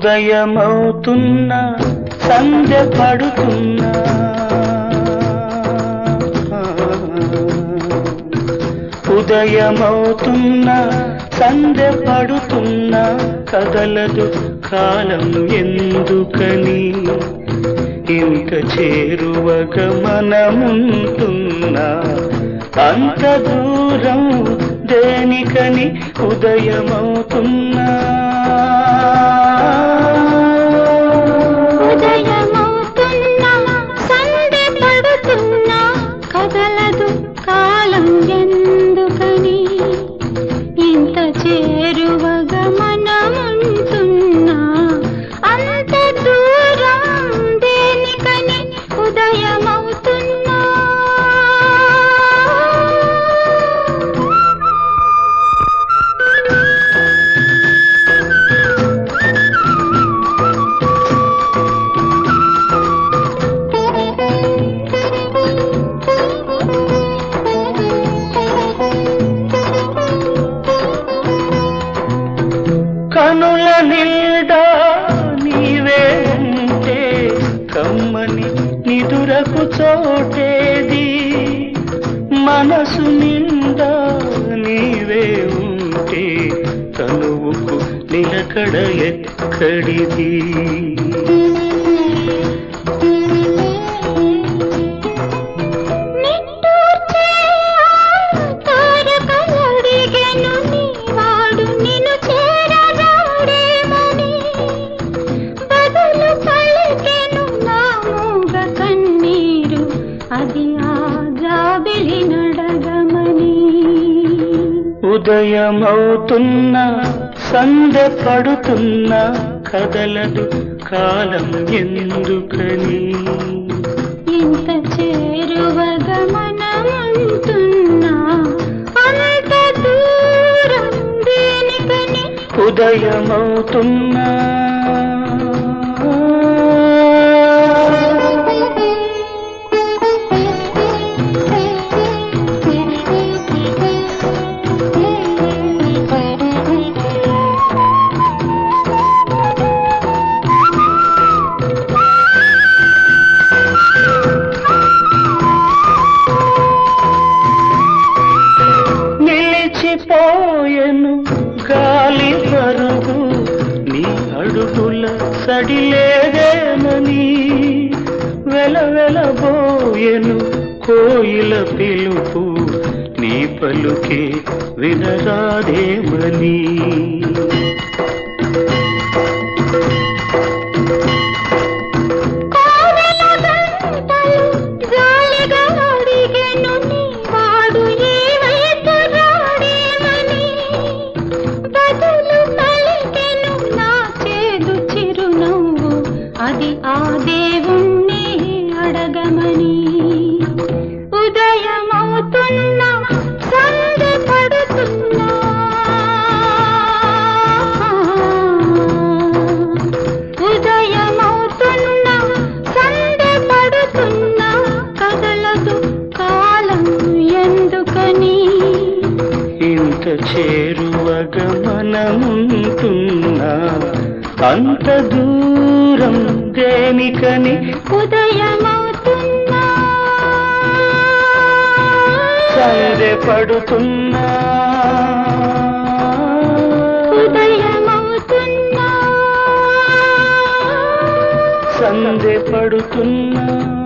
ఉదయమవుతున్నా సంధ్య పడుతున్నా ఉదయమవుతున్నా సంధ్య పడుతున్నా కదలదు కాలం ఎందుకని ఇంత చేరువగా మనముంటున్నా అంత దూరం దేనికని ఉదయమవుతున్నా ఉదయమవుతున్నా సంధ్య పడుతున్నా కదలదు కాలం ఎందుకని ఇంత చేరువగా మనముంటున్నా అంత దూరం దేనికని ఉదయమవుతున్నా కనుల నిండా నీవే ఉంటే కమ్మని నిదురకు చోటేది మనసు నిండా నీవే ఉంటే తనువుకు నిలకడ ఎక్కడిది ఉదయమవుతున్నా సంధ్య పడుతున్నా కదలదు కాలం ఎందుకని ఇంత చేరువగా మనముంటున్నా అంత దూరం దేనికని ఉదయమవుతున్నా పోయెను గాలి పరుగు నీ అడుగుల సడిలేదేమని వెలవెలబోయెను కోయిల పిలుపు నీ పలుకే వినరాదేమని అది ఆ దేవుణ్ణి అడగమని ఉదయమవుతున్నా సంధ్య పడుతున్నా ఉదయమవుతున్నా సంధ్య పడుతున్నా కదలదు కాలం ఎందుకని ఇంత చేరువగా మనముంటున్నా అంత దూరం దేనికని ఉదయమవుతున్నా సంధ్య పడుతున్నా ఉదయమవుతున్నా సంధ్య పడుతున్నా